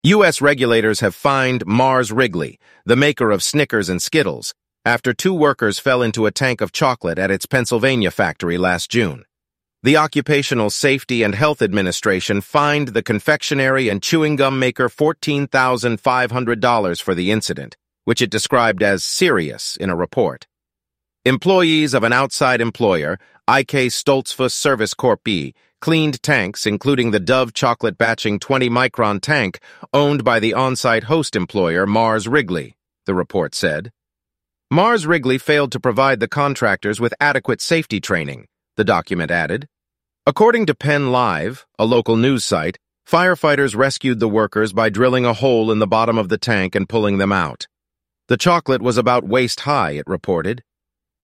U.S. regulators have fined Mars Wrigley, the maker of Snickers and Skittles, after 2 workers fell into a tank of chocolate at its Pennsylvania factory last June. The Occupational Safety and Health Administration fined the confectionery and chewing gum maker $14,500 for the incident, which it described as serious in a report. Employees of an outside employer, IK Stoltzfus Service Corp. B., cleaned tanks, including the Dove chocolate batching 20-micron tank owned by the on-site host employer Mars Wrigley, the report said. Mars Wrigley failed to provide the contractors with adequate safety training, the document added. According to Penn Live, a local news site, firefighters rescued the workers by drilling a hole in the bottom of the tank and pulling them out. The chocolate was about waist high, it reported.